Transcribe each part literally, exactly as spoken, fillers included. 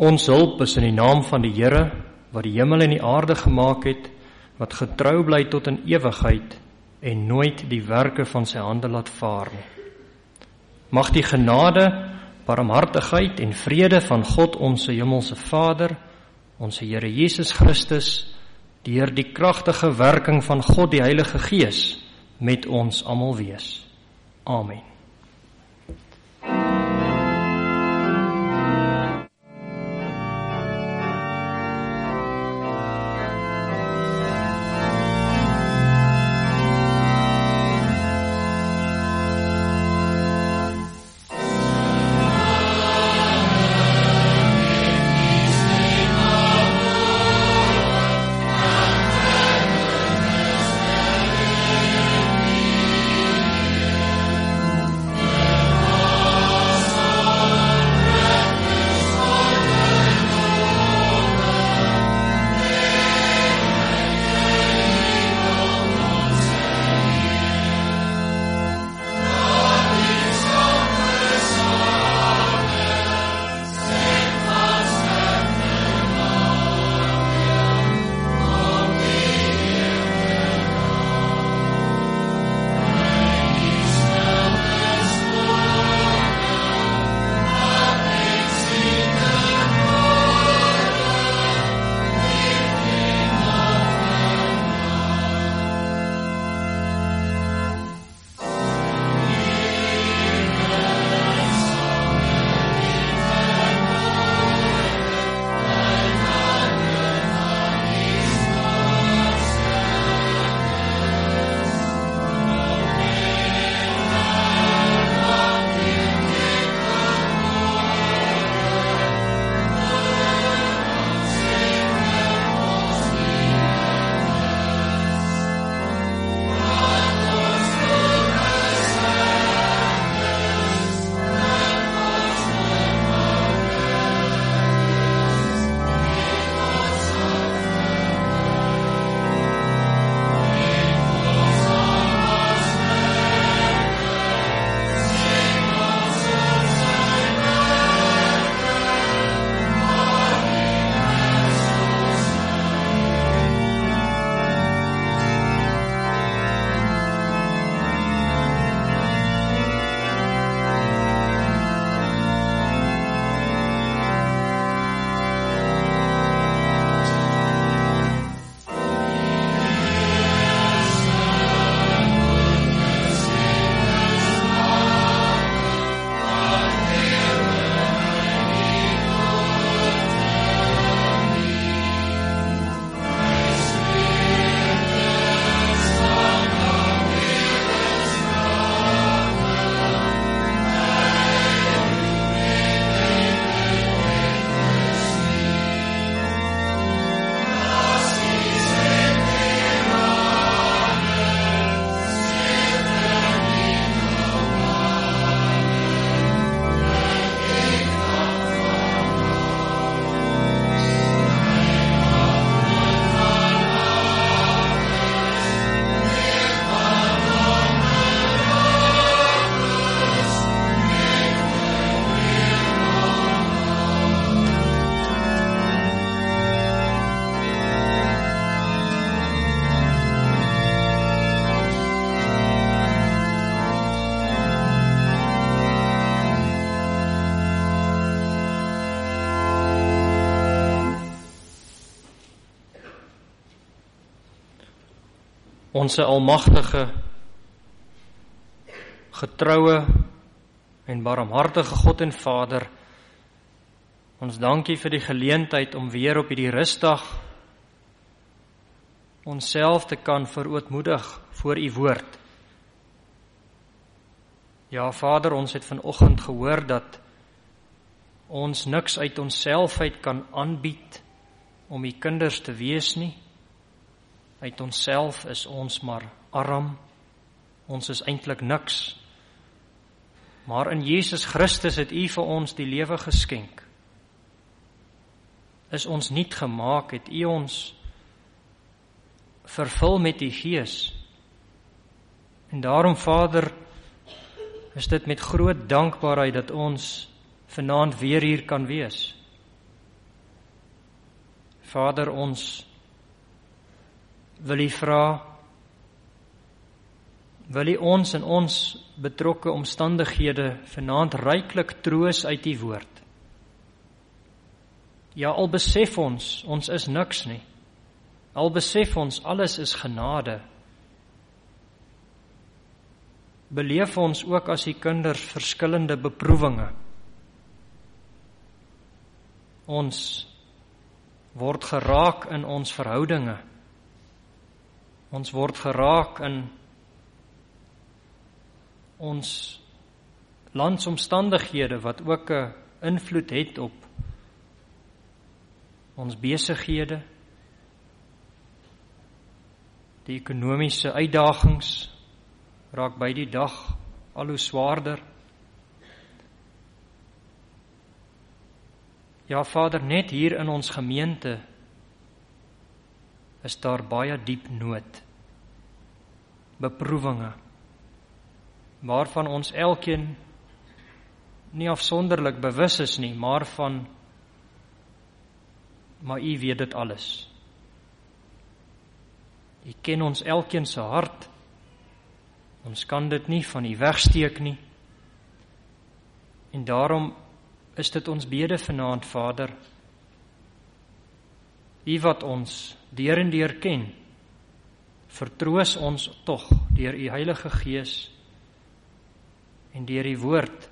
Ons hulp is in die naam van die Here, wat die hemel en die aarde gemaak het, wat getrou bly tot in ewigheid en nooit die werke van sy hande laat vaar nie. Mag die genade, barmhartigheid en vrede van God ons hemelse Vader, ons Here Jesus Christus, deur die kragtige werking van God die Heilige Gees, met ons almal wees. Amen. Onse almagtige, getroue en barmhartige God en Vader, ons dankie vir die geleentheid om weer op hierdie rusdag onsself te kan verootmoedig voor u woord. Ja, Vader, ons het vanoggend gehoor dat ons niks uit onsself uit kan aanbied om u kinders te wees nie. Uit onsself is ons maar arm, ons is eintlik niks. Maar in Jesus Christus het u vir ons die lewe geskenk. Is ons nuut gemaak, het u ons vervul met die Gees. En daarom, Vader, is dit met groot dankbaarheid dat ons vanaand weer hier kan wees. Vader, ons wil U vra, wil U ons in ons betrokke omstandighede vanaand ryklik troos uit U woord. Ja, al besef ons, ons is niks nie. Al besef ons, alles is genade. Beleef ons ook as U kinders verskillende beproewinge. Ons word geraak in ons verhoudinge. Ons word geraak in ons landsomstandighede wat ook 'n invloed het op ons besighede, die ekonomiese uitdagings raak by die dag al hoe swaarder. Ja, Vader, net hier in ons gemeente is daar baie diep nood, beproewinge, waarvan ons elkeen nie afsonderlik bewus is nie, maar van, maar U weet dit alles. U ken ons elkeen se hart, ons kan dit nie van U wegsteek nie, en daarom is dit ons bede vanaand, Vader, U wat ons deur en deur ken, vertroos ons tog deur U Heilige Gees en deur U woord.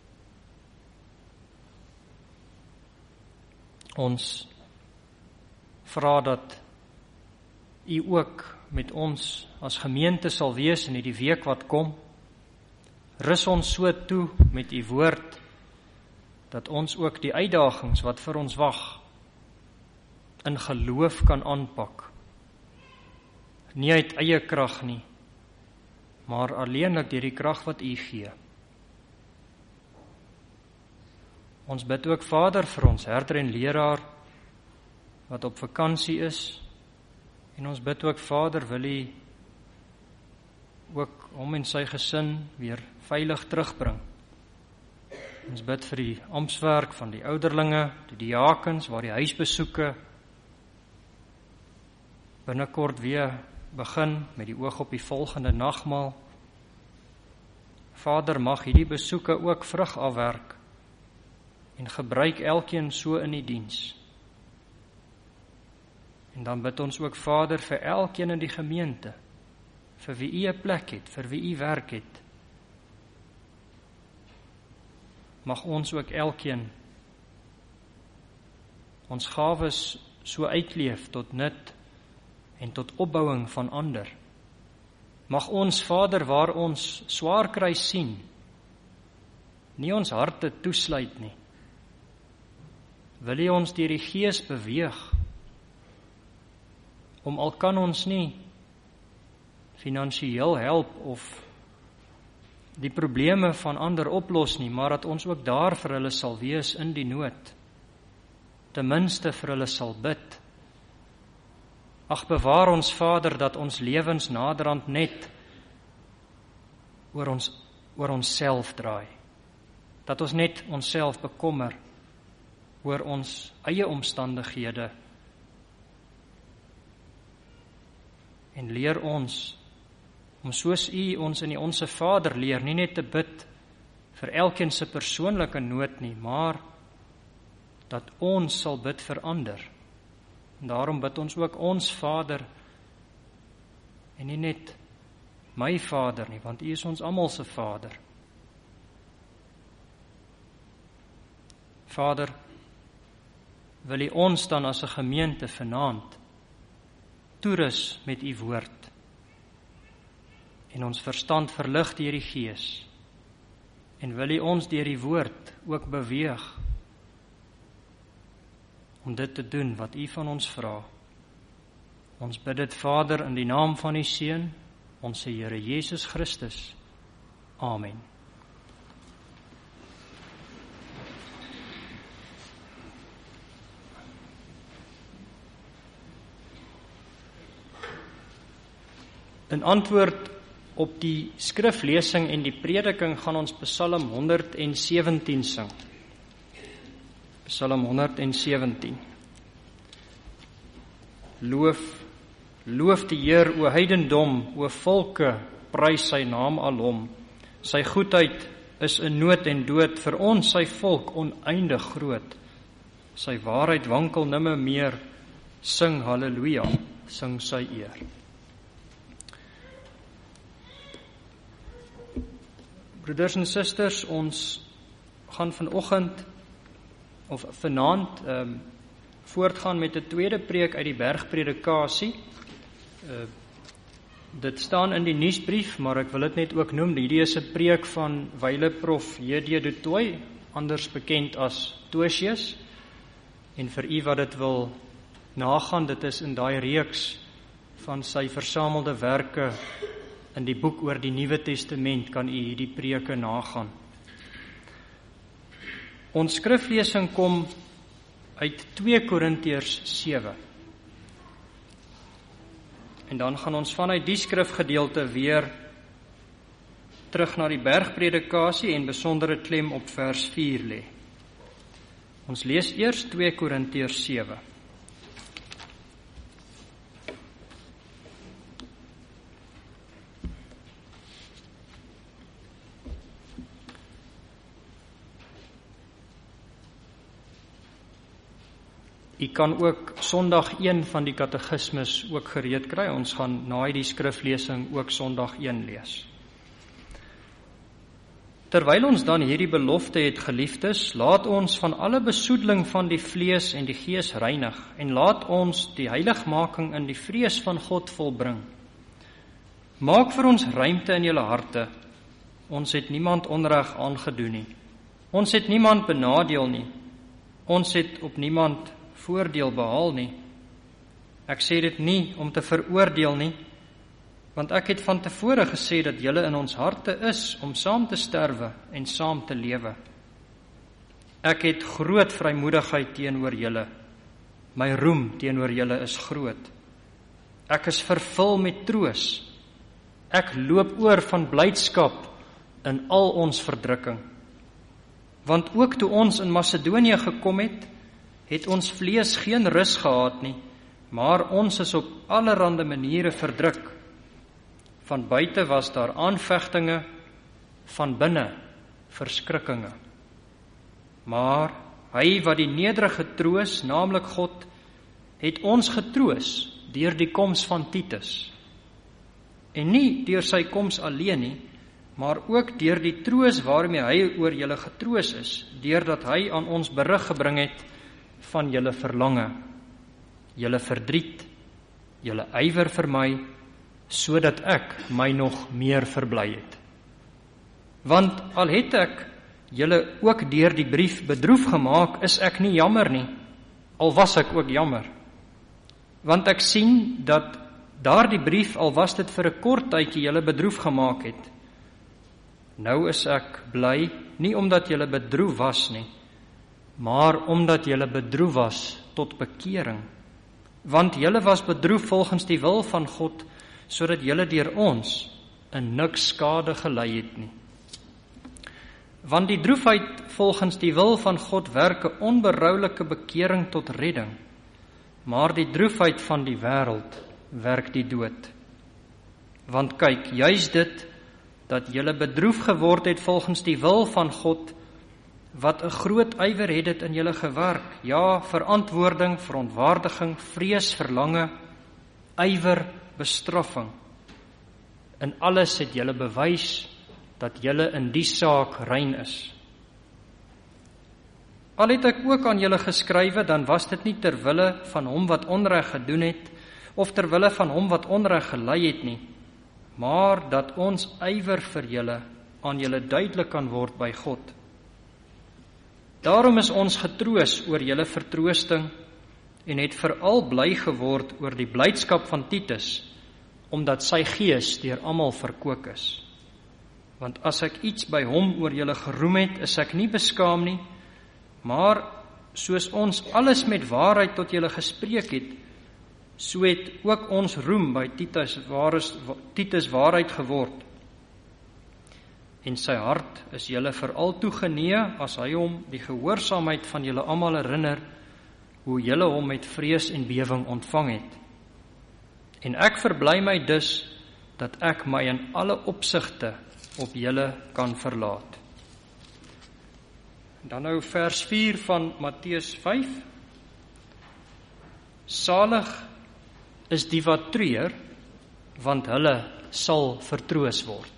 Ons vra dat U ook met ons as gemeente sal wees in die week wat kom. Rus ons so toe met U woord, dat ons ook die uitdagings wat vir ons wag, in geloof kan aanpak. Nie uit eie krag nie, maar alleenlik deur die krag wat U gee. Ons bid ook, Vader, vir ons herder en leraar, wat op vakansie is, en ons bid ook, Vader, wil U ook hom en sy gesin weer veilig terugbring. Ons bid vir die amptswerk van die ouderlinge, die diakens, waar die huisbesoeke binnekort weer begin met die oog op die volgende nagmaal. Vader, mag hierdie besoeke ook vrug afwerk en gebruik elkeen so in die diens. En dan bid ons ook, Vader, vir elkeen in die gemeente, vir wie U 'n plek het, vir wie U werk het. Mag ons ook elkeen ons gawes so uitleef tot nut en tot opbouing van ander. Mag ons, Vader, waar ons swaar kry sien, nie ons harte toesluit nie. Wil U ons deur die Gees beweeg, om al kan ons nie finansiëel help of die probleme van ander oplos nie, maar dat ons ook daar vir hulle sal wees in die nood, ten minste vir hulle sal bid. Ag, bewaar ons, Vader, dat ons lewens naderhand net oor ons, oor ons self draai, dat ons net onsself bekommer oor ons eie omstandighede, en leer ons om soos U ons in die Onse Vader leer, nie net te bid vir elkeen se persoonlike nood nie, maar dat ons sal bid vir ander. En daarom bid ons ook ons Vader, en nie net my Vader nie, want U is ons almal se Vader. Vader, wil U ons dan as 'n gemeente vanaand toerus met U woord, en ons verstand verlig deur die Gees, en wil U ons deur die woord ook beweeg, om dit te doen wat U van ons vra. Ons bid dit, Vader, in die naam van U Seun, ons Here Jesus Christus. Amen. In antwoord op die skriflesing en die prediking gaan ons Psalm honderd sewentien sing. Psalm honderd sewentien. Loof, loof die Heer, o heidendom, o volke, prys sy naam alom. Sy goedheid is in nood en dood, vir ons sy volk oneindig groot. Sy waarheid wankel nimmer meer, sing halleluja, sing sy eer. Broeders en susters, ons gaan vanoggend of vanaand um, voortgaan met 'n tweede preek uit die bergpredikasie. Uh, dit staan in die nuusbrief, maar ek wil dit net ook noem. Hierdie is 'n preek van wyle prof J D du Toit, anders bekend as Tosius. En vir u wat dit wil nagaan, dit is in daai reeks van sy versamelde werke in die boek oor die Nuwe Testament, kan u hierdie preke nagaan. Ons skriflesing kom uit twee Korintiërs sewe. En dan gaan ons vanuit die skrifgedeelte weer terug na die bergpredikasie en besondere klem op vers vier lê. Ons lees eers twee Korintiërs sewe. U kan ook Sondag een van die katekismes ook gereed kry. Ons gaan na die skriflesing ook Sondag een lees. Terwyl ons dan hierdie belofte het, geliefdes, laat ons van alle besoedeling van die vlees en die gees reinig, en laat ons die heiligmaking in die vrees van God volbring. Maak vir ons ruimte in julle harte. Ons het niemand onreg aangedoen nie. Ons het niemand benadeel nie. Ons het op niemand voordeel behaal nie. Ek sê dit nie om te veroordeel nie, want ek het van tevore gesê dat julle in ons harte is om saam te sterwe en saam te lewe. Ek het groot vrymoedigheid teenoor julle. My roem teenoor julle is groot. Ek is vervul met troos. Ek loop oor van blydskap in al ons verdrukking. Want ook toe ons in Macedonië gekom het, het ons vlees geen rus gehad nie, maar ons is op allerhande maniere verdruk. Van buite was daar aanvegtinge, van binne verskrikkinge. Maar hy wat die nederige troos, naamlik God, het ons getroos deur die koms van Titus. En nie deur sy koms alleen nie, maar ook deur die troos waarmee hy oor julle getroos is, deurdat hy aan ons berig gebring het van julle verlange, julle verdriet, julle ywer vir my, sodat ek my nog meer verbly het. Want al het ek julle ook deur die brief bedroef gemaak, is ek nie jammer nie, al was ek ook jammer. Want ek sien dat daardie brief, al was dit vir 'n kort tydjie, julle bedroef gemaak het. Nou is ek bly, nie omdat julle bedroef was nie, maar omdat julle bedroef was tot bekering. Want julle was bedroef volgens die wil van God, sodat julle deur ons in niks skade gelei het nie. Want die droefheid volgens die wil van God werk 'n onberoulike bekering tot redding, maar die droefheid van die wêreld werk die dood. Want kyk, juis dit, dat julle bedroef geword het volgens die wil van God, wat 'n groot ywer het dit in julle gewerk, ja, verantwoording, verontwaardiging, vrees, verlange, ywer, bestraffing. In alles het julle bewys dat julle in die saak rein is. Al het ek ook aan julle geskrywe, dan was dit nie ter wille van hom wat onreg gedoen het, of ter wille van hom wat onreg gelei het nie, maar dat ons ywer vir julle aan julle duidelik kan word by God. Daarom is ons getroos oor julle vertroosting en het veral bly geword oor die blydskap van Titus, omdat sy gees deur almal verkook is. Want as ek iets by hom oor julle geroem het, is ek nie beskaam nie, maar soos ons alles met waarheid tot julle gespreek het, so het ook ons roem by Titus, waaris, Titus waarheid geword. En sy hart is julle veral toegenee, as hy hom die gehoorsaamheid van julle almal herinner, hoe julle hom met vrees en bewing ontvang het, En ek verbly my dus, dat ek my in alle opsigte op julle kan verlaat. Dan nou vers vier van Matteus vyf. Salig is die wat treur, want hulle sal vertroos word.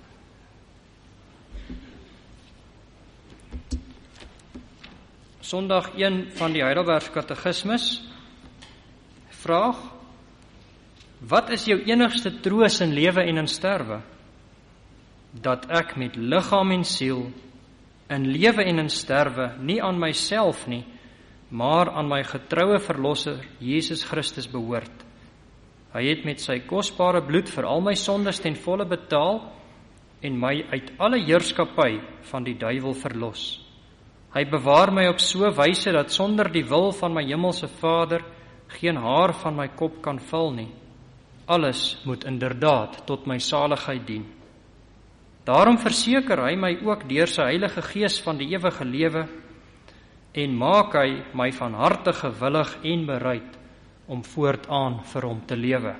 Sondag een van die Heidelberg Katekismes, vraag, wat is jou enigste troos in lewe en in sterwe? Dat ek met liggaam en siel, in lewe en in sterwe, nie aan myself nie, maar aan my getroue verlosser, Jesus Christus behoort. Hy het met sy kosbare bloed vir al my sondes ten volle betaal en my uit alle heerskappy van die duiwel verlos. Hy bewaar my op so wyse dat sonder die wil van my hemelse Vader geen haar van my kop kan val nie. Alles moet inderdaad tot my saligheid dien. Daarom verseker hy my ook deur sy Heilige Gees van die ewige lewe en maak hy my van harte gewillig en bereid om voortaan vir hom te lewe.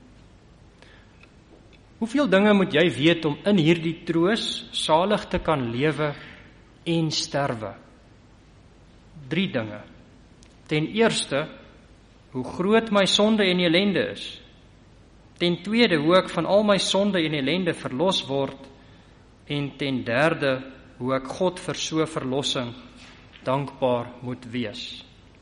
Hoeveel dinge moet jy weet om in hierdie troos salig te kan lewe en sterwe? Drie dinge. Ten eerste, hoe groot my sonde en ellende is. Ten tweede, hoe ek van al my sonde en ellende verlos word. En ten derde, hoe ek God vir so verlossing dankbaar moet wees.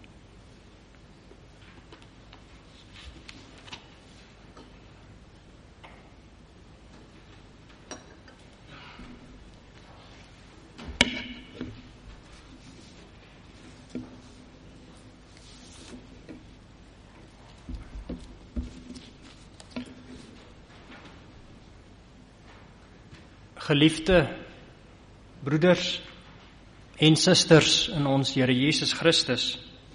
Geliefde broeders en susters in ons Here Jesus Christus,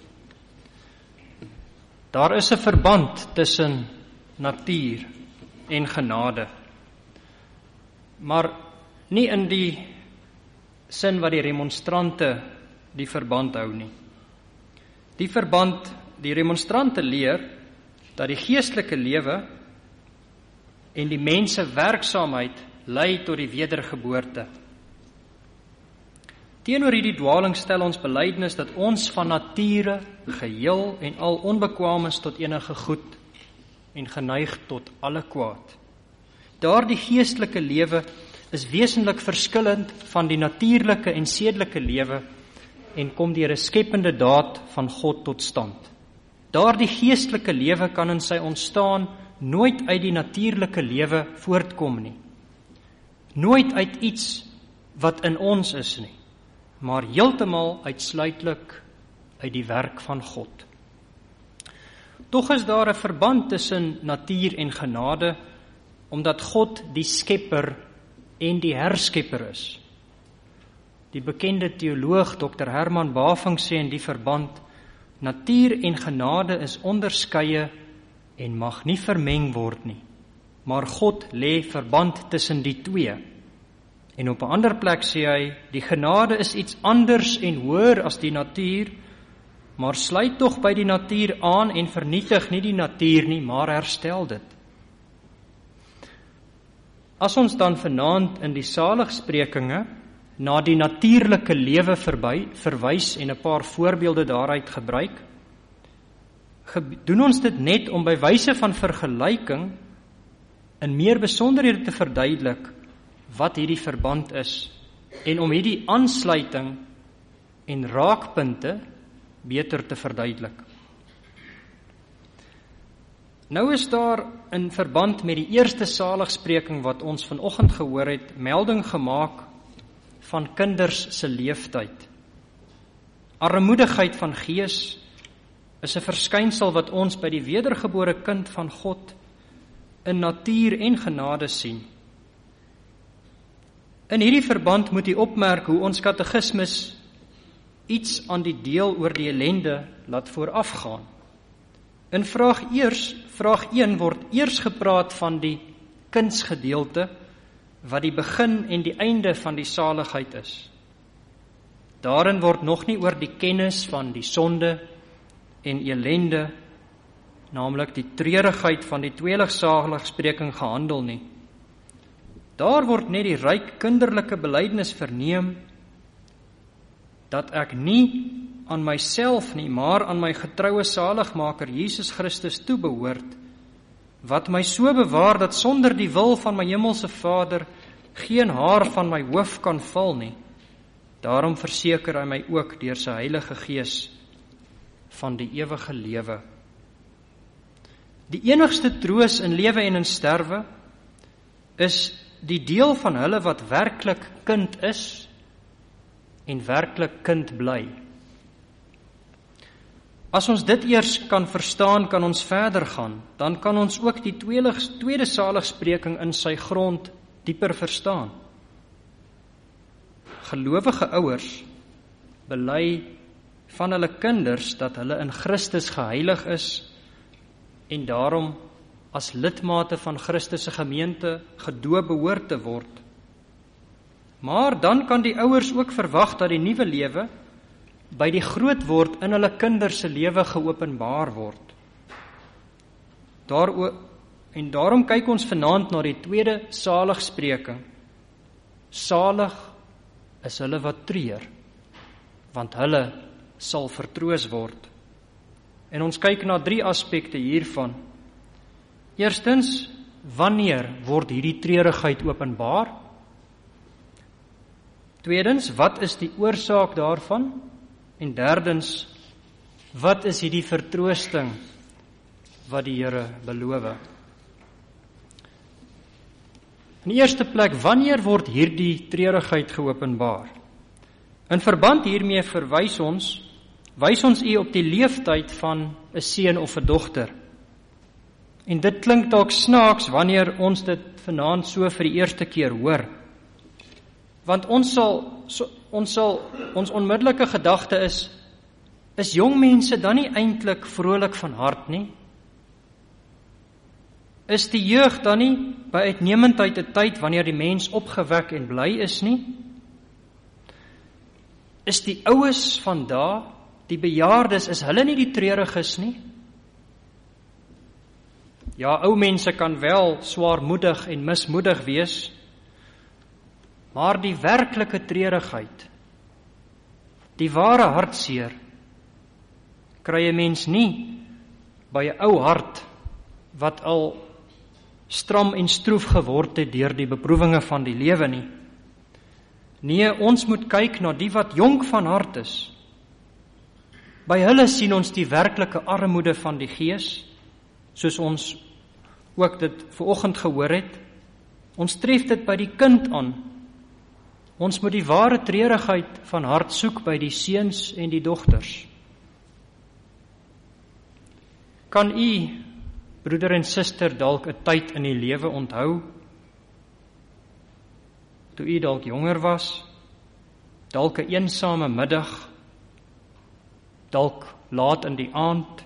daar is 'n verband tussen natuur en genade, maar nie in die sin wat die remonstrante die verband hou nie. Die verband, die remonstrante leer dat die geestelike lewe en die mens se werksaamheid lei tot die wedergeboorte. Teenoor hierdie dwaling stel ons belydenis dat ons van nature geheel en al onbekwaam is tot enige goed en geneig tot alle kwaad. Daardie geestelike lewe is wesentlik verskillend van die natuurlike en sedelike lewe en kom deur 'n skepende daad van God tot stand. Daardie geestelike lewe kan in sy ontstaan nooit uit die natuurlike lewe voortkom nie. Nooit uit iets wat in ons is nie, maar heeltemal uitsluitlik uit die werk van God. Tog is daar 'n verband tussen natuur en genade, omdat God die skepper en die herskepper is. Die bekende teoloog dokter Herman Baving sê in die verband, natuur en genade is onderskeie en mag nie vermeng word nie. Maar God lê verband tussen die twee. En op 'n ander plek sê hy, die genade is iets anders en hoër as die natuur, maar sluit tog by die natuur aan en vernietig nie die natuur nie, maar herstel dit. As ons dan vanaand in die saligsprekinge na die natuurlike lewe verby, verwys en 'n paar voorbeelde daaruit gebruik, doen ons dit net om by wyse van vergelyking in meer besonderhede te verduidelik wat hierdie verband is en om hierdie aansluiting en raakpunte beter te verduidelik. Nou is daar in verband met die eerste saligspreking wat ons vanoggend gehoor het, melding gemaak van kinders se leeftyd. Armoedigheid van gees is 'n verskynsel wat ons by die wedergebore kind van God in natuur en genade sien. In hierdie verband moet u opmerk hoe ons katekismes iets aan die deel oor die ellende laat voorafgaan. In vraag eers, vraag een word eers gepraat van die kindsgedeelte wat die begin en die einde van die saligheid is. Daarin word nog nie oor die kennis van die sonde en ellende naamlik die treurigheid van die tweeligsaligspreking gehandel nie. Daar word net die ryk kinderlike belydenis verneem, dat ek nie aan myself nie, maar aan my getroue saligmaker Jesus Christus toebehoort, wat my so bewaar dat sonder die wil van my hemelse Vader geen haar van my hoof kan val nie. Daarom verseker hy my ook deur sy Heilige Gees van die ewige lewe. Die enigste troos in lewe en in sterwe is die deel van hulle wat werklik kind is en werklik kind bly. As ons dit eers kan verstaan, kan ons verder gaan, dan kan ons ook die tweede saligspreking in sy grond dieper verstaan. Gelowige ouers bely van hulle kinders dat hulle in Christus geheilig is en daarom as lidmate van Christus se gemeente gedoop behoort te word. Maar dan kan die ouers ook verwag dat die nuwe lewe by die grootword in hulle kinders se lewe geopenbaar word. Daar en daarom kyk ons vanaand na die tweede saligspreking. Salig is hulle wat treur, want hulle sal vertroos word. En ons kyk na drie aspekte hiervan. Eerstens, wanneer word hierdie treurigheid openbaar? Tweedens, wat is die oorsaak daarvan? En derdens, wat is hierdie vertroosting wat die Here beloof? In die eerste plek, wanneer word hierdie treurigheid geopenbaar? In verband hiermee verwys ons, wys ons u op die leeftyd van 'n seun of 'n dogter. En dit klink dalk snaaks wanneer ons dit vanaand so vir die eerste keer hoor. Want ons sal, so, ons sal, ons onmiddellike gedagte is, is jong mense dan nie eintlik vrolik van hart nie? Is die jeug dan nie by uitnemendheid 'n tyd wanneer die mens opgewek en bly is nie? Is die oues van daai, die bejaardes, is hulle nie die treuriges nie? Ja, ou mense kan wel swaarmoedig en mismoedig wees, maar die werklike treurigheid, die ware hartseer, kry 'n mens nie by 'n ou hart wat al stram en stroef geword het deur die beproewinge van die lewe nie. Nee, ons moet kyk na die wat jonk van hart is. By hulle sien ons die werklike armoede van die gees, soos ons ook dit vanoggend gehoor het. Ons tref dit by die kind aan. Ons moet die ware treurigheid van hart soek by die seuns en die dogters. Kan u, broeder en suster, dalk 'n tyd in die lewe onthou, toe u dalk jonger was, dalk 'n eensame middag, dalk laat in die aand,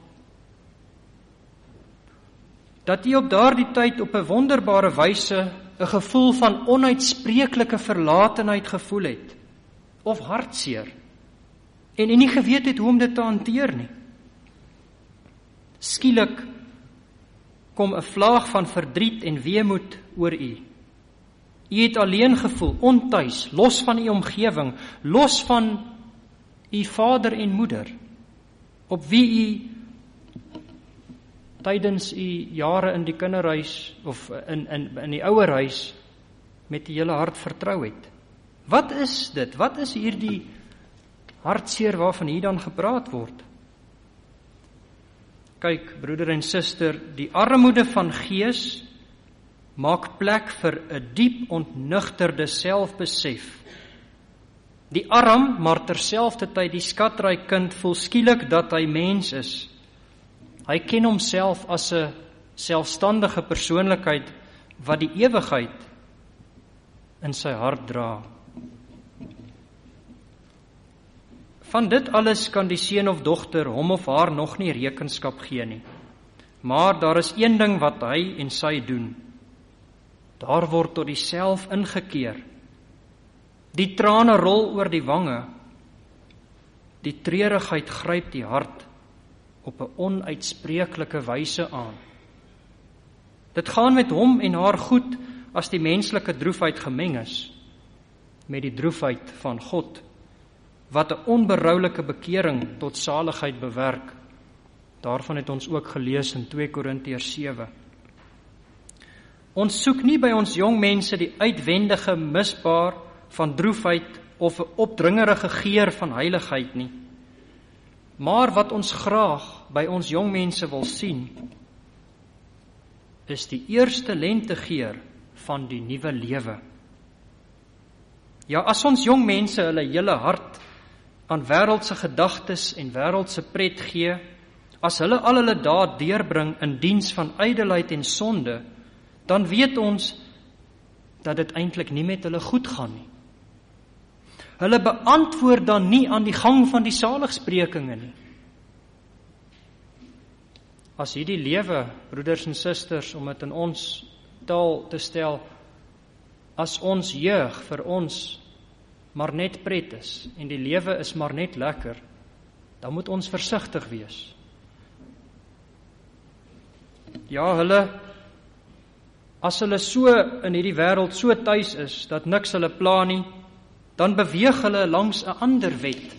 dat u op daardie tyd op 'n wonderbare wyse 'n gevoel van onuitspreeklike verlatenheid gevoel het, of hartseer, en u nie geweet het hoe om dit te hanteer nie. Skielik kom 'n vlaag van verdriet en weemoed oor u. U het alleen gevoel, ontuis, los van u omgewing, los van u vader en moeder, op wie u tydens u jare in die kinderhuis of in in in die ouerhuis met die hele hart vertrou het. Wat is dit? Wat is hierdie hartseer waarvan hier dan gepraat word? Kyk, broeder en suster, die armoede van gees maak plek vir 'n diep ontnugterde selfbesef. Die arm, maar terselfdertyd die skatryk kind voel skielik dat hy mens is. Hy ken homself as 'n selfstandige persoonlikheid wat die ewigheid in sy hart dra. Van dit alles kan die seun of dogter hom of haar nog nie rekenskap gee nie. Maar daar is een ding wat hy en sy doen. Daar word tot die self ingekeer. Die trane rol oor die wange. Die treurigheid gryp die hart. op 'n onuitspreeklike wyse aan. Dit gaan met hom en haar goed as die menslike droefheid gemeng is met die droefheid van God, wat 'n onberoulike bekering tot saligheid bewerk. Daarvan het ons ook gelees in twee Korintiërs sewe. Ons soek nie by ons jong mense die uitwendige misbaar van droefheid of 'n opdringerige geur van heiligheid nie. Maar wat ons graag by ons jong mense wil sien, is die eerste lentegeur van die nuwe lewe. Ja, as ons jong mense hulle hele hart aan wêreldse gedagtes en wêreldse pret gee, as hulle al hulle dae deurbring in diens van ydelheid en sonde, dan weet ons dat dit eintlik nie met hulle goed gaan nie. Hulle beantwoord dan nie aan die gang van die saligsprekinge nie. As hierdie lewe, broeders en susters, om dit in ons taal te stel, as ons jeug vir ons maar net pret is, en die lewe is maar net lekker, dan moet ons versigtig wees. Ja, hulle, as hulle so in hierdie wêreld so tuis is, dat niks hulle pla nie, dan beweeg hulle langs 'n ander wet.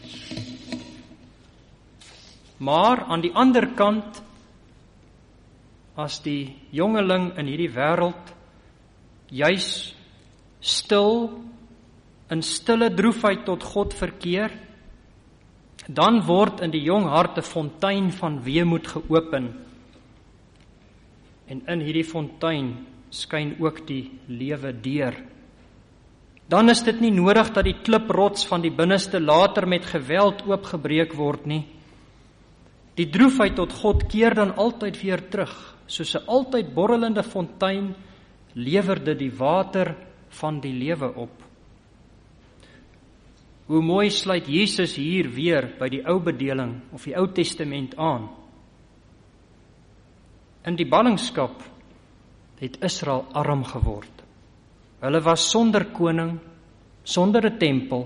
Maar aan die ander kant, as die jongeling in hierdie wêreld juis stil, in stille droefheid tot God verkeer, dan word in die jong hart 'n fontein van weemoed geopen. En in hierdie fontein skyn ook die lewe deur. Dan is dit nie nodig dat die kliprots van die binneste later met geweld oopgebreek word nie. Die droefheid tot God keer dan altyd weer terug. Soos 'n altyd borrelende fontein lewer dit die water van die lewe op. Hoe mooi sluit Jesus hier weer by die ou bedeling of die Ou Testament aan. In die ballingskap het Israel arm geword. Hulle was sonder koning, sonder 'n tempel.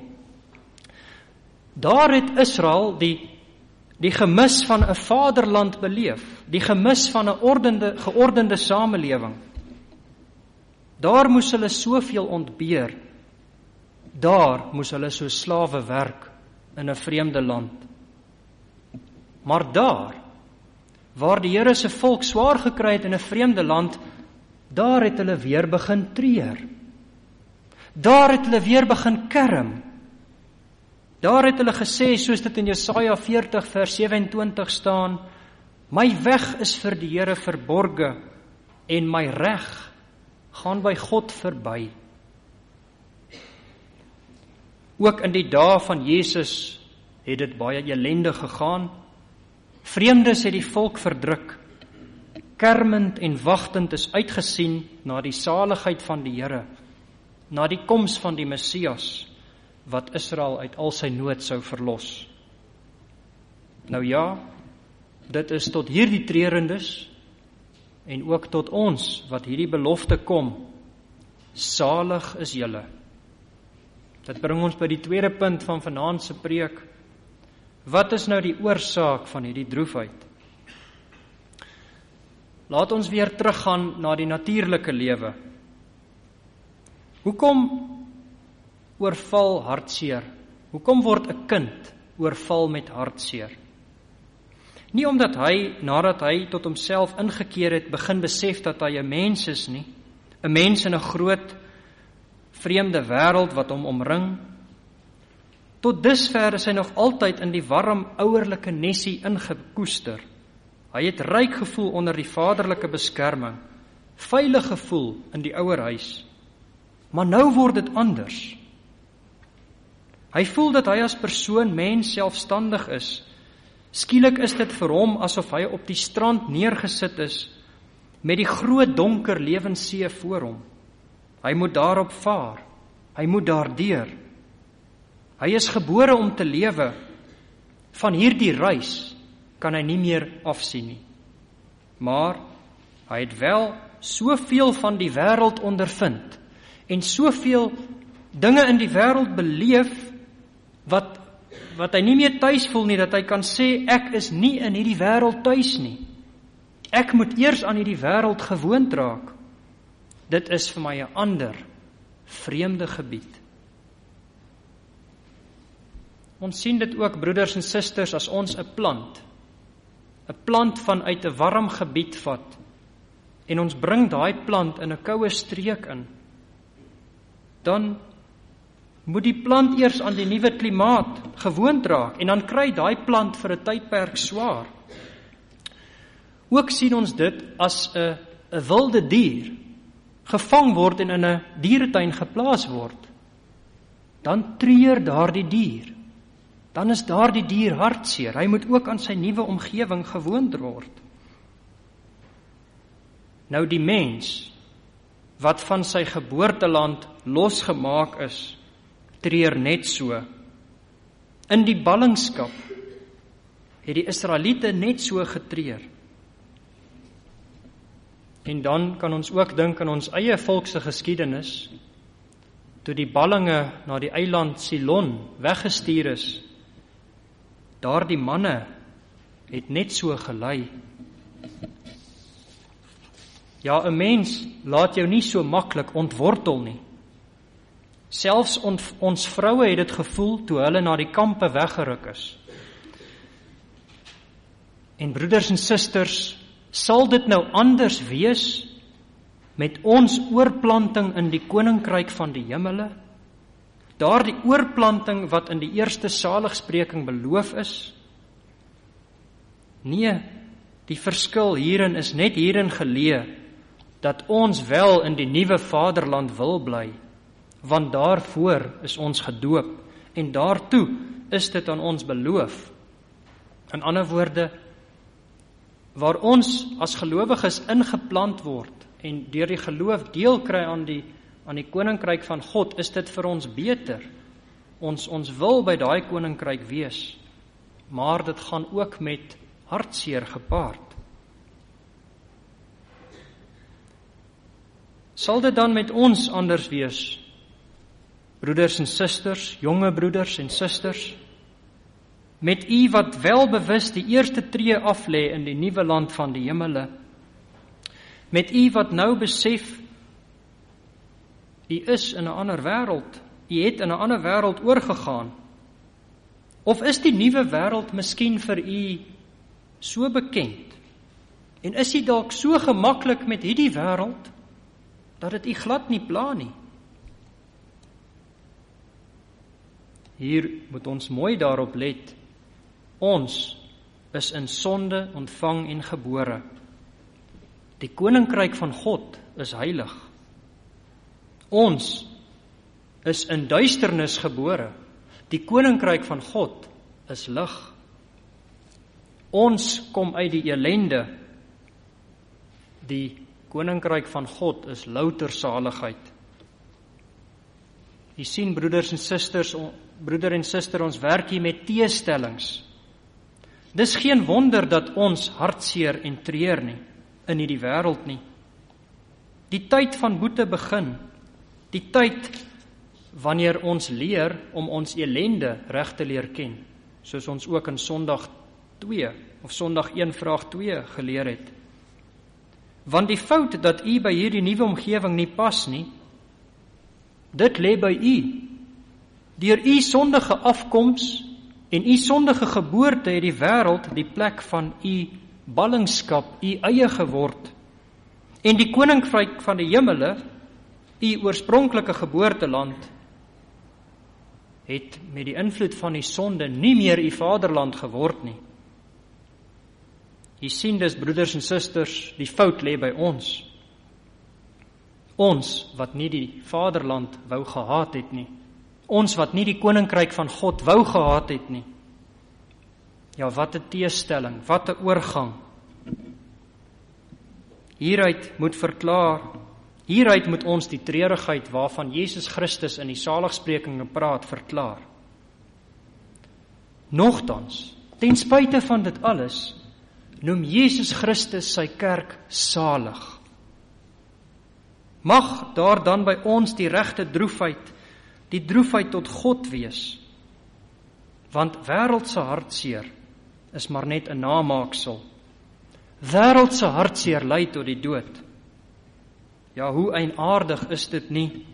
Daar het Israel die die gemis van 'n vaderland beleef, die gemis van 'n ordende, geordende samelewing. Daar moes hulle soveel ontbeer. Daar moes hulle so slawe werk in 'n vreemde land. Maar daar, waar die Here se volk swaar gekry het in 'n vreemde land, daar het hulle weer begin treur. Daar het hulle weer begin kerm. Daar het hulle gesê, soos dit in Jesaja veertig vers sewe-en-twintig staan, my weg is vir die Here verborge en my reg gaan by God verby. Ook in die dae van Jesus het dit baie ellendig gegaan. Vreemdes het die volk verdruk. Kermend en wagtend is uitgesien na die saligheid van die Here, na die koms van die Messias, wat Israel uit al sy nood sou verlos. Nou ja, dit is tot hierdie treurendes, en ook tot ons, wat hierdie belofte kom, salig is julle. Dit bring ons by die tweede punt van vanaand se preek. Wat is nou die oorsaak van hierdie droefheid? Laat ons weer teruggaan na die natuurlike lewe. Hoekom oorval hartseer? Hoekom word 'n kind oorval met hartseer? Nie omdat hy, nadat hy tot homself ingekeer het, begin besef dat hy 'n mens is nie, 'n mens in 'n groot vreemde wêreld wat hom omring. Tot dusver is hy nog altyd in die warm ouerlike nesie ingekoester. Hy het ryk gevoel onder die vaderlike beskerming, veilig gevoel in die ouerhuis. Maar nou word dit anders. Hy voel dat hy as persoon mens selfstandig is. Skielik is dit vir hom asof hy op die strand neergesit is met die groot donker lewenssee voor hom. Hy moet daarop vaar. Hy moet daardeur. Hy is gebore om te lewe. Van hierdie reis kan hy nie meer afsien nie. Maar hy het wel soveel van die wêreld ondervind en soveel dinge in die wêreld beleef wat wat hy nie meer tuis voel nie, dat hy kan sê, ek is nie in hierdie wêreld tuis nie. Ek moet eers aan hierdie wêreld gewoond raak. Dit is vir my 'n ander, vreemde gebied. Ons sien dit ook, broeders en susters, as ons 'n plant, 'n plant vanuit 'n warm gebied vat, en ons bring daai plant in 'n koue streek in, dan moet die plant eers aan die nuwe klimaat gewoond raak, en dan kry daai plant vir 'n tydperk swaar. Ook sien ons dit as 'n 'n wilde dier gevang word en in 'n dieretuin geplaas word. Dan treur daardie dier. Dan is daardie dier hartseer. Hy moet ook aan sy nuwe omgewing gewoond word. Nou die mens wat van sy geboorteland losgemaak is, treur net so. In die ballingskap het die Israeliete net so getreur. En dan kan ons ook dink aan ons eie volkse geskiedenis, toe die ballinge na die eiland Silon weggestuur is. Daardie manne het net so gelei. Ja, 'n mens laat jou nie so maklik ontwortel nie. Selfs on, ons vroue het dit gevoel toe hulle na die kampe weggeruk is. En broeders en susters, sal dit nou anders wees met ons oorplanting in die koninkryk van die hemele? Daardie oorplanting wat in die eerste saligspreking beloof is? Nee, die verskil hierin is net hierin geleë, dat ons wel in die nuwe vaderland wil bly, want daarvoor is ons gedoop, en daartoe is dit aan ons beloof. In ander woorde, waar ons as gelowiges ingeplant word, en deur die geloof deel kry aan die, aan die koninkryk van God, is dit vir ons beter. Ons, ons wil by daai koninkryk wees, maar dit gaan ook met hartseer gepaard. Sal dit dan met ons anders wees, broeders en susters, jonge broeders en susters, met u wat wel bewus die eerste tree aflê in die nuwe land van die hemele, met u wat nou besef, u is in 'n ander wêreld, u het in 'n ander wêreld oorgegaan, of is die nuwe wêreld miskien vir u so bekend, en is u dalk so gemaklik met hierdie wêreld, dat dit u glad nie pla nie? Hier moet ons mooi daarop let, ons is in sonde ontvang en gebore. Die koninkryk van God is heilig. Ons is in duisternis gebore. Die koninkryk van God is lig. Ons kom uit die ellende. Die koninkryk van God is louter saligheid. Jy sien, broeders en susters, broeder en suster, ons werk hier met teestellings. Dis geen wonder dat ons hartseer en treur nie, in hierdie wêreld nie. Die tyd van boete begin, die tyd wanneer ons leer om ons ellende reg te leer ken, soos ons ook in Sondag twee, of Sondag een vraag twee geleer het. Want die fout dat u by hierdie nuwe omgewing nie pas nie, dit lê by u. Deur u sondige afkoms en u sondige geboorte het die wêreld die plek van u ballingskap, u eie geword. En die koninkryk van die hemele, u oorspronklike geboorteland, het met die invloed van die sonde nie meer u vaderland geword nie. Jy sien dus, broeders en susters, die fout lê by ons. Ons wat nie die vaderland wou gehad het nie. Ons wat nie die koninkryk van God wou gehad het nie. Ja, wat 'n teestelling, wat 'n oorgang. Hieruit moet verklaar, hieruit moet ons die treurigheid waarvan Jesus Christus in die saligsprekinge praat verklaar. Nogtans, ten spyte van dit alles, noem Jesus Christus sy kerk salig. Mag daar dan by ons die regte droefheid, die droefheid tot God wees. want wêreldse hartseer is maar net 'n namaaksel. Wêreldse hartseer lei tot die dood. Ja, hoe eienaardig is dit nie?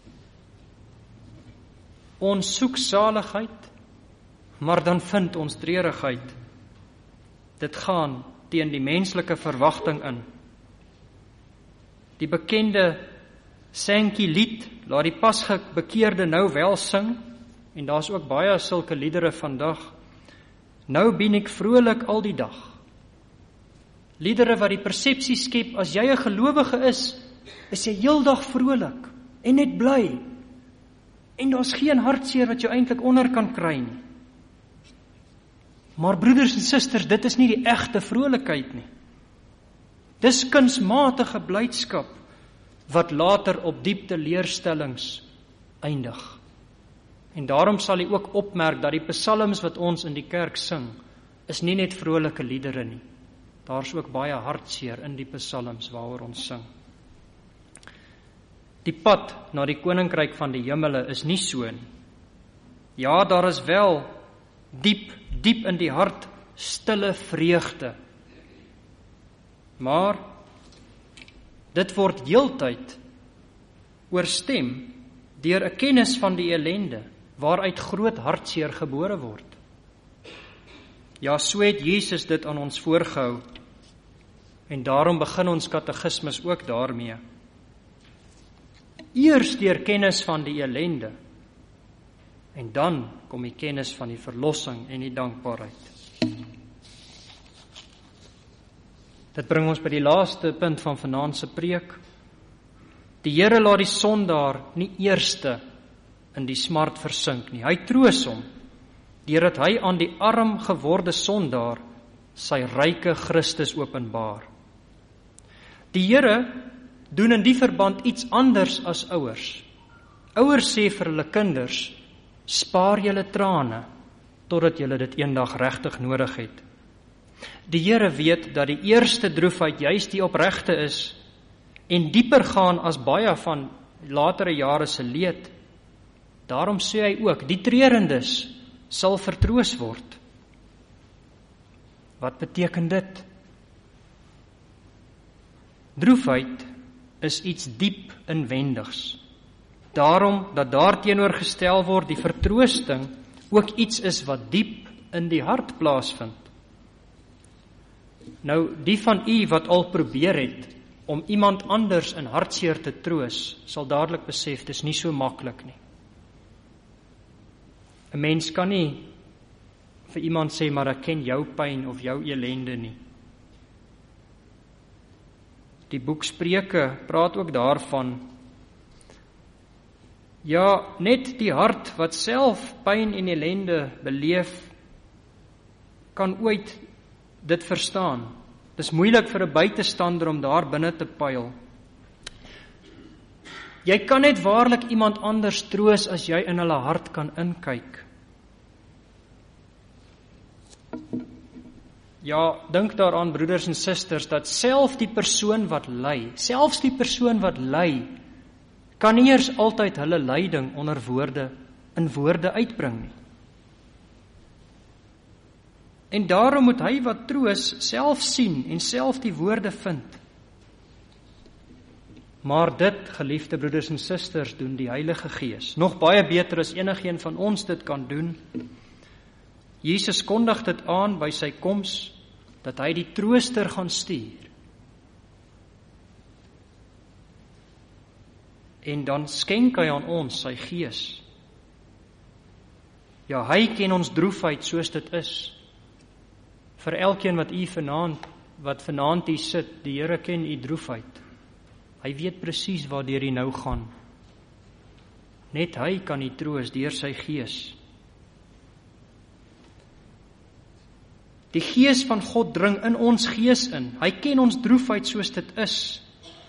Ons soek saligheid, maar dan vind ons treurigheid. Dit gaan teen die menslike verwagting in. Die bekende Sankey lied, laat die pasbekeerde nou wel sing, en daar's ook baie sulke liedere vandag. Nou ben ek vrolik al die dag. Liedere wat die persepsie skep, as jy 'n gelowige is, is jy heeldag vrolik en net bly. En daar's geen hartseer wat jou eintlik onder kan kry nie. Maar broeders en susters, dit is nie die egte vrolikheid nie. Dis kunsmatige blydskap wat later op diep teleurstellings eindig. En daarom sal jy ook opmerk dat die psalms wat ons in die kerk sing, is nie net vrolike liedere nie. Daar's ook baie hartseer in die psalms waaroor ons sing. Die pad na die koninkryk van die hemele is nie so nie. Ja, daar is wel diep, diep in die hart stille vreugde. Maar dit word heeltyd oorstem deur 'n kennis van die ellende, waaruit groot hartseer gebore word. Ja, so het Jesus dit aan ons voorgehou, en daarom begin ons katekismes ook daarmee. Eers deur kennis van die ellende, en dan kom die kennis van die verlossing en die dankbaarheid. Dit bring ons by die laaste punt van vanaand se preek. Die Here laat die sondaar nie eerste in die smart versink nie. Hy troos hom, deurdat hy aan die arm geworde sondaar sy ryke Christus openbaar. Die Here doen in die verband iets anders as ouers. Ouers sê vir hulle kinders, spaar julle trane, totdat julle dit eendag regtig nodig het. Die Here weet dat die eerste droefheid juist die opregte is, en dieper gaan as baie van latere jare se leed. Daarom sê hy ook, die treurendes sal vertroos word. Wat beteken dit? Droefheid is iets diep inwendigs. Daarom dat daarteenoor gestel word die vertroosting ook iets is wat diep in die hart plaasvind. Nou, die van u wat al probeer het om iemand anders in hartseer te troos, sal dadelik besef, dis nie so maklik nie. 'n Mens kan nie vir iemand sê, maar ek ken jou pyn of jou elende nie. Die boek Spreuke praat ook daarvan, ja, net die hart wat self pyn en ellende beleef, kan ooit dit verstaan. Dit is moeilik vir 'n buitestander om daar binne te pyl. Jy kan net waarlik iemand anders troos as jy in hulle hart kan inkyk. Ja, dink daaraan, broeders en susters, dat self die persoon wat ly, selfs die persoon wat ly, kan nie eers altyd hulle lyding onder woorde, in woorde uitbring nie. En daarom moet hy wat troos self sien en self die woorde vind. Maar dit, geliefde broeders en susters, doen die Heilige Gees. Nog baie beter as enigeen van ons dit kan doen. Jesus kondig dit aan by sy koms, dat hy die trooster gaan stuur. En dan skenk hy aan ons sy Gees. Ja, hy ken ons droefheid soos dit is. Vir elkeen wat u vanaand, wat vanaand hier sit, die Here ken u droefheid. Hy weet presies waardeur u nou gaan. Net hy kan u troos deur sy Gees. Die Gees van God dring in ons gees in. Hy ken ons droefheid soos dit is.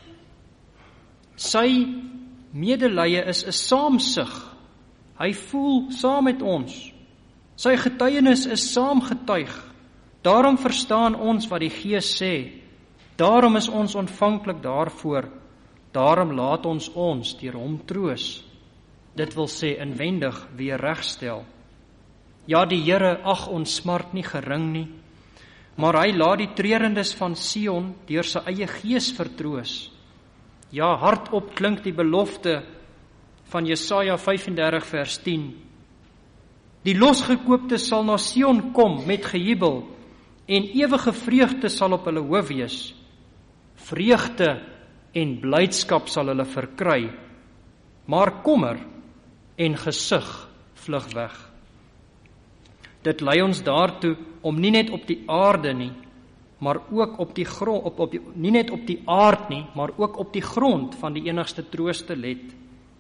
Sy medelee is 'n saamsug. Hy voel saam met ons. Sy getuienis is saamgetuig. Daarom verstaan ons wat die Gees sê. Daarom is ons ontvanklik daarvoor. Daarom laat ons ons deur hom troos. Dit wil sê inwendig weer regstel. Ja, die Here ag ons smart nie gering nie, maar hy laat die treurendes van Sion deur sy eie gees vertroos. Ja, hardop klink die belofte van Jesaja vyf-en-dertig vers tien. Die losgekooptes sal na Sion kom met gejubel, en ewige vreugde sal op hulle hoof wees. Vreugde en blydskap sal hulle verkry, maar kommer en gesug vlug weg. Dit lei ons daartoe om nie net op die aarde nie, maar ook op die grond, op, op die, nie net op die aard nie, maar ook op die grond van die enigste troos te let.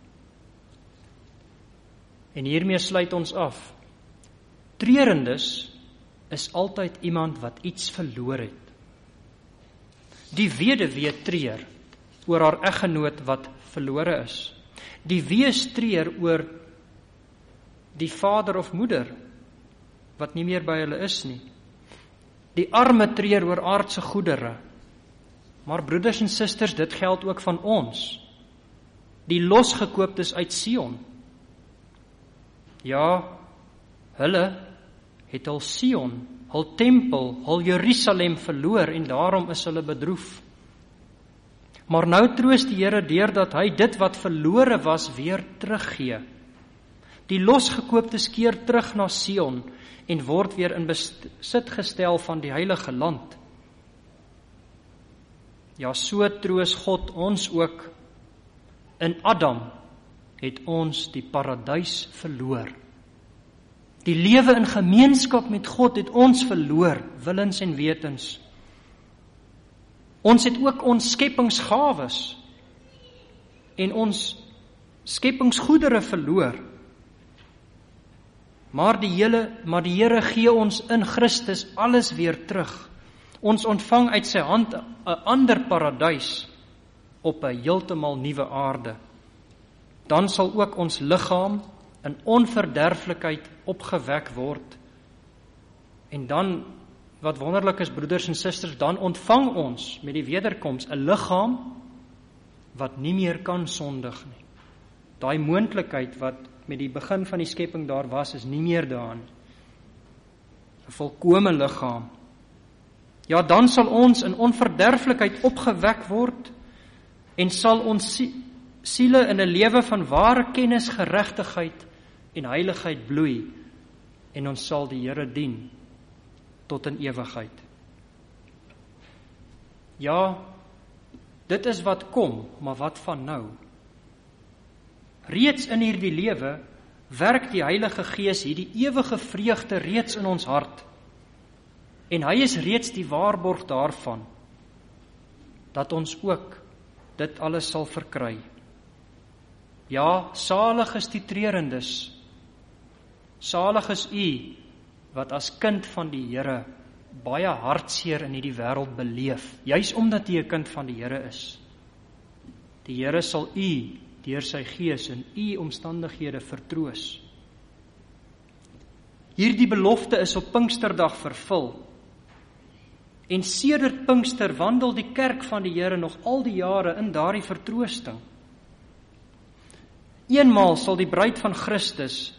En hiermee sluit ons af. Treurendes is altyd iemand wat iets verloor het. Die weduwee treur oor haar eggenoot wat verlore is. Die wees treur oor die vader of moeder wat nie meer by hulle is nie. Die arme treur oor aardse goedere. Maar broeders en susters, dit geld ook van ons. Die losgekooptes uit Sion. Ja, hulle het al Sion, hul tempel, hul Jerusalem verloor en daarom is hulle bedroef. Maar nou troos die Here deur dat hy dit wat verlore was weer teruggee. Die losgekooptes keer terug na Sion en word weer in besit gestel van die heilige land. Ja, so troos God ons ook. In Adam het ons die paradys verloor. Die lewe in gemeenskap met God het ons verloor, willens en wetens. Ons het ook ons skepingsgawes en ons skepingsgoedere verloor. Maar die hele, maar die Here gee ons in Christus alles weer terug. Ons ontvang uit sy hand 'n ander paradys op 'n heeltemal nuwe aarde. Dan sal ook ons liggaam in onverderflikheid opgewek word. En dan, wat wonderlik is, broeders en susters, dan ontvang ons met die wederkoms 'n liggaam wat nie meer kan sondig nie. Daai moontlikheid wat met die begin van die skepping daar was, is nie meer daar nie. 'n Volkome liggaam. Ja, dan sal ons in onverderflikheid opgewek word en sal ons siele in 'n lewe van ware kennis, geregtigheid en heiligheid bloei en ons sal die Here dien tot in ewigheid. Ja, dit is wat kom, maar wat van nou? Reeds in hierdie lewe werk die Heilige Gees hierdie ewige vreugde reeds in ons hart. En hy is reeds die waarborg daarvan, dat ons ook dit alles sal verkry. Ja, salig is die treurendes. Salig is u, wat as kind van die Here baie hartseer in hierdie wêreld beleef, juis omdat u 'n kind van die Here is. Die Here sal u deur sy Gees in u omstandighede vertroos. Hierdie belofte is op Pinksterdag vervul. En sedert Pinkster wandel die kerk van die Here nog al die jare in daardie vertroosting. Eenmaal sal die bruid van Christus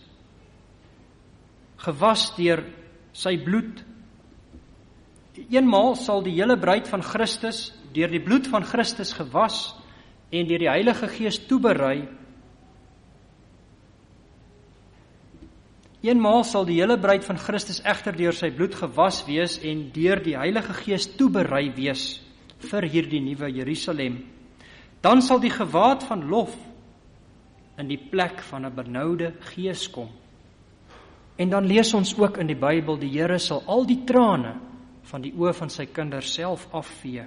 gewas deur sy bloed. Eenmaal sal die hele bruid van Christus deur die bloed van Christus gewas en deur die Heilige Gees toeberei. Eenmaal sal die hele bruid van Christus egter deur sy bloed gewas wees en deur die Heilige Gees toeberei wees vir hierdie nuwe Jerusalem. Dan sal die gewaad van lof in die plek van 'n benoude gees kom. En dan lees ons ook in die Bybel, die Here sal al die trane van die oë van sy kinders self afvee.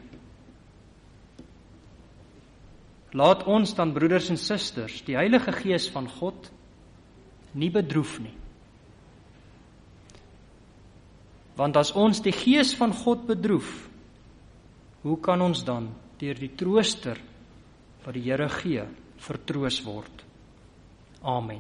Laat ons dan, broeders en susters, die Heilige Gees van God nie bedroef nie. Want as ons die Gees van God bedroef, hoe kan ons dan deur die trooster wat die Here gee, vertroos word? Amen.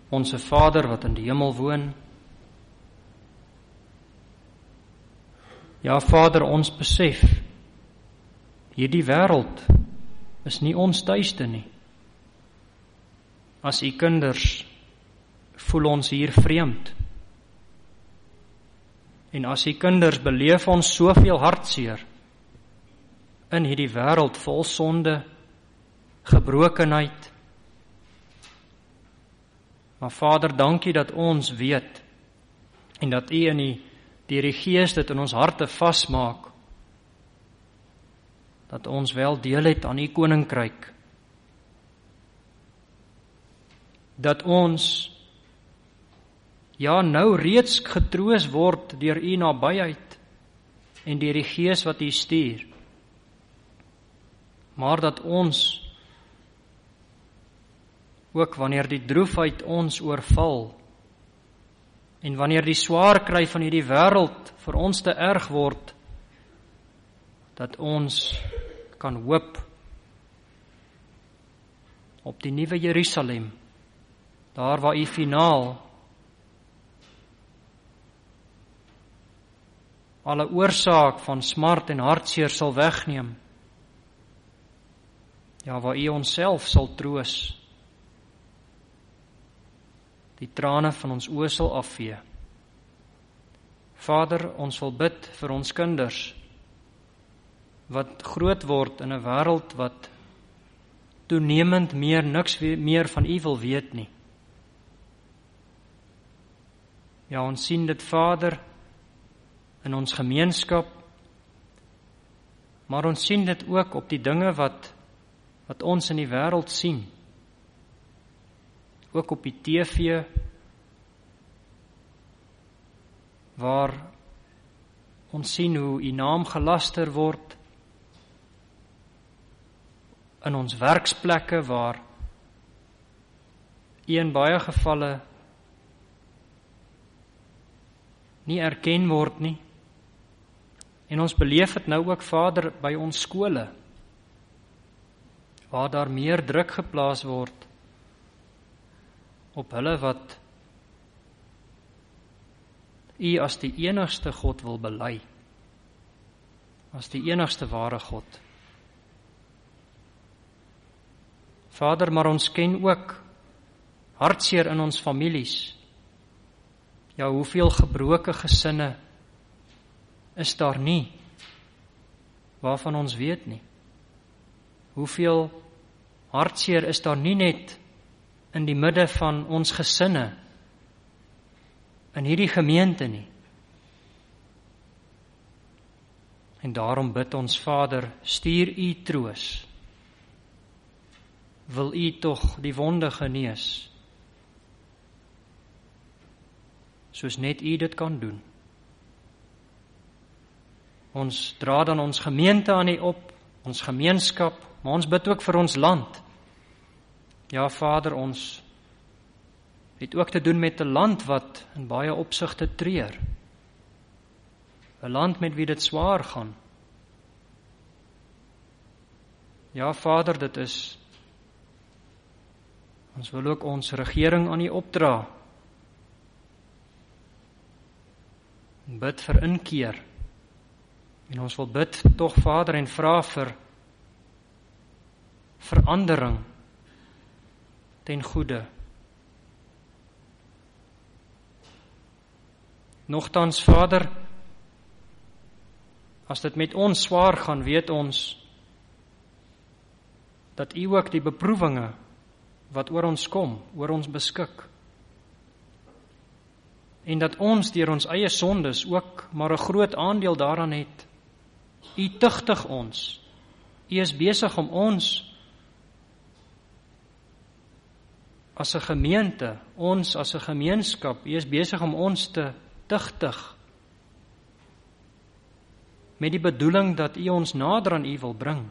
Onse Vader wat in die hemel woon. Ja, Vader, ons besef, hierdie wêreld is nie ons tuiste nie. As u kinders voel ons hier vreemd. En as u kinders beleef ons soveel hartseer in hierdie wêreld vol sonde, gebrokenheid. Maar Vader, dankie dat ons weet en dat u in die, die, die Gees dit in ons harte vasmaak, dat ons wel deel het aan u koninkryk. Dat ons ja nou reeds getroos word deur u nabyheid en deur die Gees wat u stuur. Maar dat ons ook wanneer die droefheid ons oorval en wanneer die swaar kry van hierdie wêreld vir ons te erg word, dat ons kan hoop op die nuwe Jerusalem, daar waar u finaal alle oorsaak van smart en hartseer sal wegneem. Ja, waar u onsself sal troos, die trane van ons oë sal afvee. Vader, ons wil bid vir ons kinders, wat groot word in 'n wêreld wat toenemend meer niks meer van u wil weet nie. Ja, ons sien dit, Vader, in ons gemeenskap, maar ons sien dit ook op die dinge wat, wat ons in die wêreld sien. Ook op die T V, waar ons sien hoe u naam gelaster word, in ons werksplekke waar u in baie gevalle nie erken word nie. En ons beleef het nou ook, Vader, by ons skole, waar daar meer druk geplaas word op hulle wat u as die enigste God wil bely, as die enigste ware God. Vader, maar ons ken ook hartseer in ons families. Ja, hoeveel gebroke gesinne is daar nie, waarvan ons weet nie. Hoeveel hartseer is daar nie net in die midde van ons gesinne, in hierdie gemeente nie. En daarom bid ons, Vader, stuur u troos. Wil u tog die wonde genees, soos net u dit kan doen. Ons dra dan ons gemeente aan u op, ons gemeenskap, maar ons bid ook vir ons land. Ja, Vader, ons het ook te doen met 'n land wat in baie opsigte treur. 'n Land met wie dit swaar gaan. Ja, Vader, dit is, ons wil ook ons regering aan u opdra. En bid vir inkeer. En ons wil bid tog, Vader, en vra vir verandering ten goeie. Nogtans, Vader, as dit met ons swaar gaan, weet ons dat u ook die beproewinge wat oor ons kom, oor ons beskik. En dat ons deur ons eie sondes ook maar 'n groot aandeel daaraan het. U tugtig ons. U is besig om ons as 'n gemeente, ons as 'n gemeenskap, u is besig om ons te tugtig met die bedoeling dat u ons nader aan u wil bring.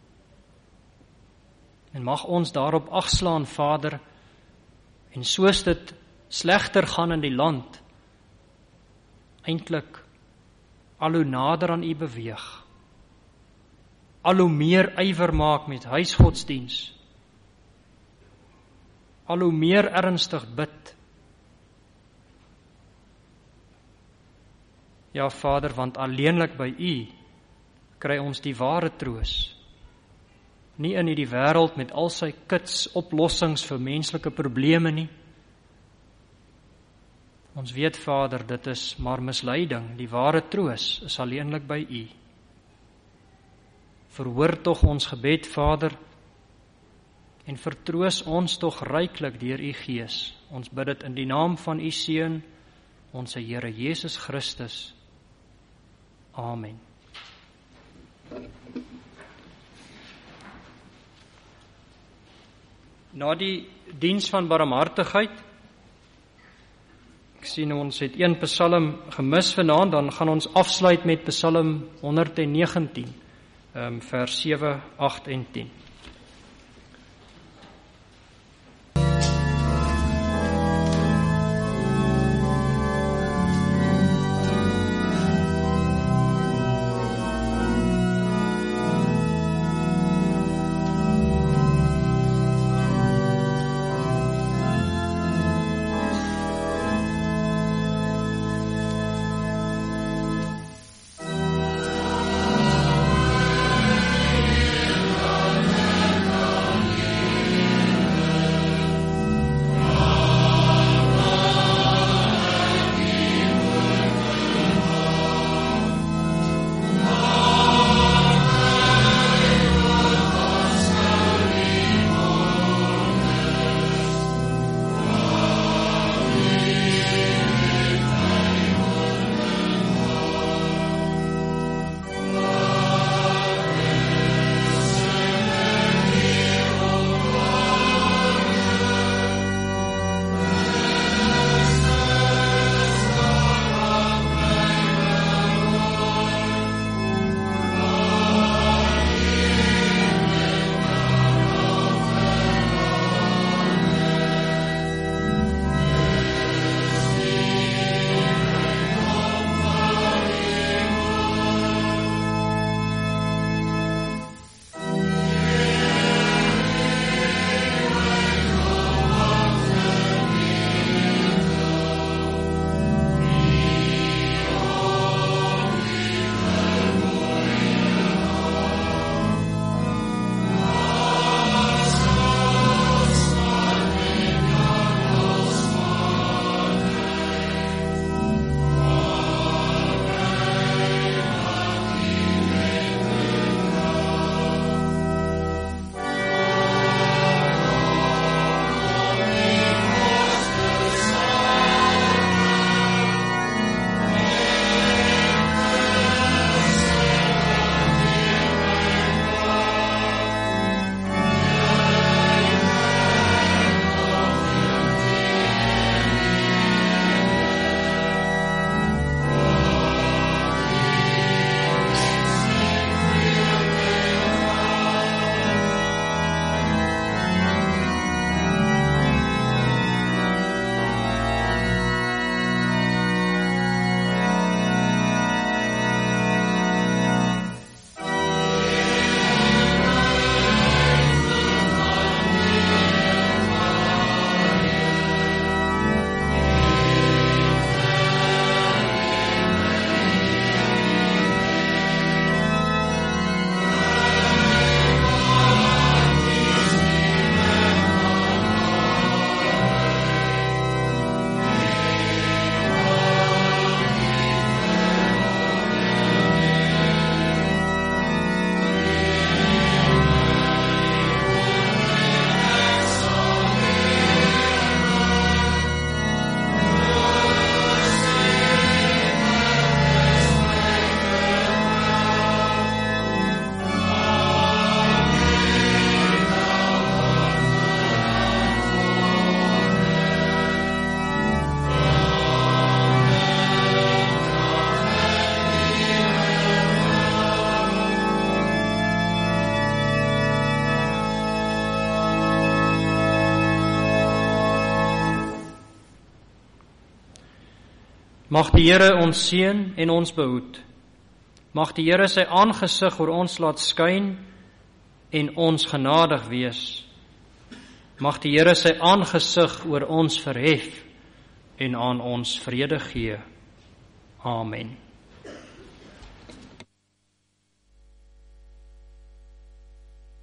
En mag ons daarop agslaan, Vader, en soos dit slegter gaan in die land, eintlik al hoe nader aan u beweeg, al hoe meer ywer maak met huisgodsdiens, al hoe meer ernstig bid. Ja, Vader, want alleenlik by U kry ons die ware troos. Nie in hierdie wêreld met al sy kits oplossings vir menslike probleme nie. Ons weet, Vader, dit is maar misleiding. Die ware troos is alleenlik by U. Verhoor tog ons gebed, Vader, en vertroos ons tog ryklik deur U Gees. Ons bid dit in die naam van U Seun, ons Here Jesus Christus. Amen. Na die diens van barmhartigheid, ek sien ons het een psalm gemis vanaand, dan gaan ons afsluit met Psalm honderd negentien, um, vers sewe, agt en tien. Mag die Here ons seën en ons behoed. Mag die Here sy aangesig oor ons laat skyn en ons genadig wees. Mag die Here sy aangesig oor ons verhef en aan ons vrede gee. Amen.